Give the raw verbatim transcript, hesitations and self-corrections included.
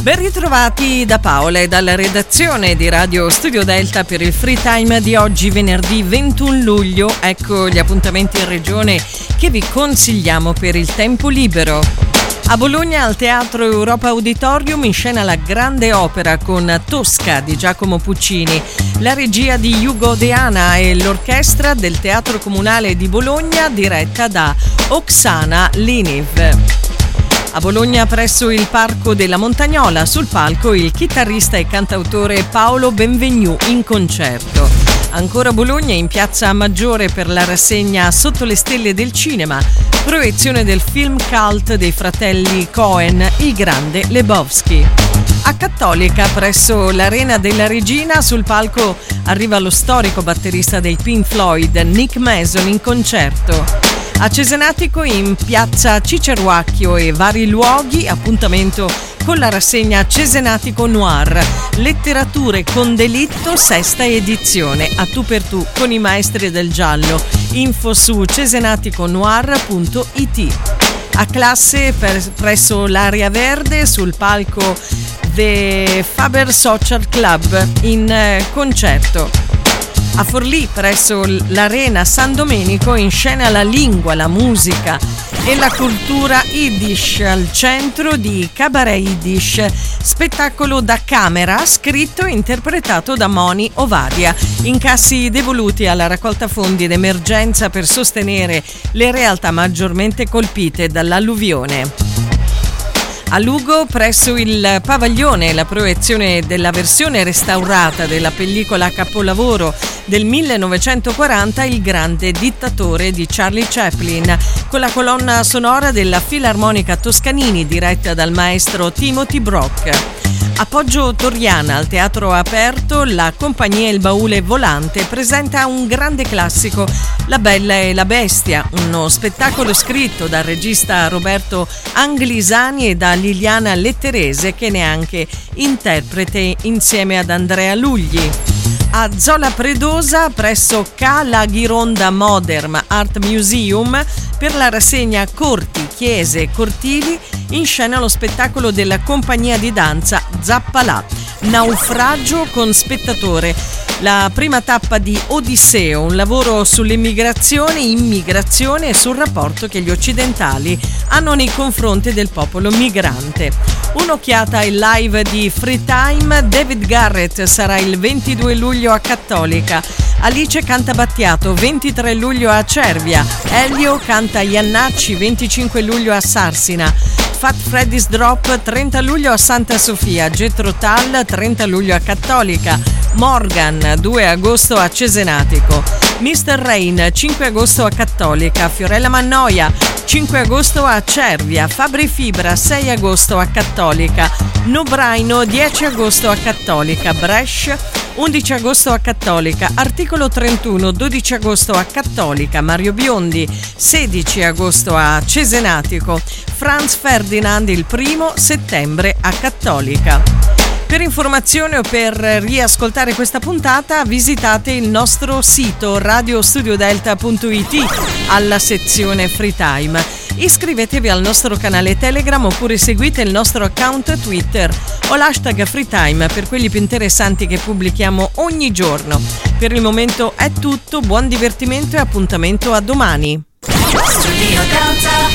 Ben ritrovati da Paola e dalla redazione di Radio Studio Delta per il Free Time di oggi, venerdì ventuno luglio. Ecco gli appuntamenti in regione che vi consigliamo per il tempo libero. A Bologna, al Teatro Europa Auditorium, in scena la grande opera con Tosca di Giacomo Puccini, la regia di Ugo Deana e l'orchestra del Teatro Comunale di Bologna diretta da Oksana Liniv. A Bologna, presso il Parco della Montagnola, sul palco il chitarrista e cantautore Paolo Benvenu in concerto. Ancora a Bologna, in Piazza Maggiore, per la rassegna Sotto le stelle del cinema, proiezione del film cult dei fratelli Coen, Il grande Lebowski. A Cattolica, presso l'Arena della Regina, sul palco arriva lo storico batterista dei Pink Floyd, Nick Mason, in concerto. A Cesenatico, in Piazza Ciceruacchio e vari luoghi, appuntamento con la rassegna Cesenatico Noir, letterature con delitto, sesta edizione, a tu per tu con i maestri del giallo. Info su cesenaticonoir punto it. A Classe, per, presso l'Area Verde, sul palco The Faber Social Club, in eh, concerto. A Forlì, presso l'Arena San Domenico, in scena la lingua, la musica e la cultura Yiddish al centro di Cabaret Yiddish, spettacolo da camera scritto e interpretato da Moni Ovadia. Incassi devoluti alla raccolta fondi d'emergenza per sostenere le realtà maggiormente colpite dall'alluvione. A Lugo, presso il Pavaglione, la proiezione della versione restaurata della pellicola capolavoro del millenovecentoquaranta, Il grande dittatore di Charlie Chaplin, con la colonna sonora della Filarmonica Toscanini diretta dal maestro Timothy Brock. A Poggio Torriana, al Teatro Aperto, la compagnia Il Baule Volante presenta un grande classico, La Bella e la Bestia, uno spettacolo scritto dal regista Roberto Anglisani e da Liliana Letterese, che ne è anche interprete insieme ad Andrea Lugli. A Zola Predosa, presso Cala Ghironda Modern Art Museum, per la rassegna Corti, Chiese, Cortili, in scena lo spettacolo della compagnia di danza Zappalà, Naufragio con spettatore, la prima tappa di Odisseo, un lavoro sull'immigrazione, immigrazione e sul rapporto che gli occidentali hanno nei confronti del popolo migrante. Un'occhiata ai live di Free Time. David Garrett sarà il ventidue luglio a Cattolica, Alice canta Battiato ventitré luglio a Cervia, Elio canta Iannacci venticinque luglio a Sarsina, Fat Freddy's Drop trenta luglio a Santa Sofia, Jethro Tull trenta luglio a Cattolica, Morgan due agosto a Cesenatico, mister Rain cinque agosto a Cattolica, Fiorella Mannoia cinque agosto a Cervia, Fabri Fibra sei agosto a Cattolica, Nobraino dieci agosto a Cattolica, Brescia undici agosto a Cattolica, Articolo trentuno dodici agosto a Cattolica, Mario Biondi sedici agosto a Cesenatico, Franz Ferdinand il primo settembre a Cattolica. Per informazione o per riascoltare questa puntata visitate il nostro sito radio studio delta punto it alla sezione Free Time. Iscrivetevi al nostro canale Telegram oppure seguite il nostro account Twitter o l'hashtag FreeTime per quelli più interessanti che pubblichiamo ogni giorno. Per il momento è tutto, buon divertimento e appuntamento a domani. Studio Delta.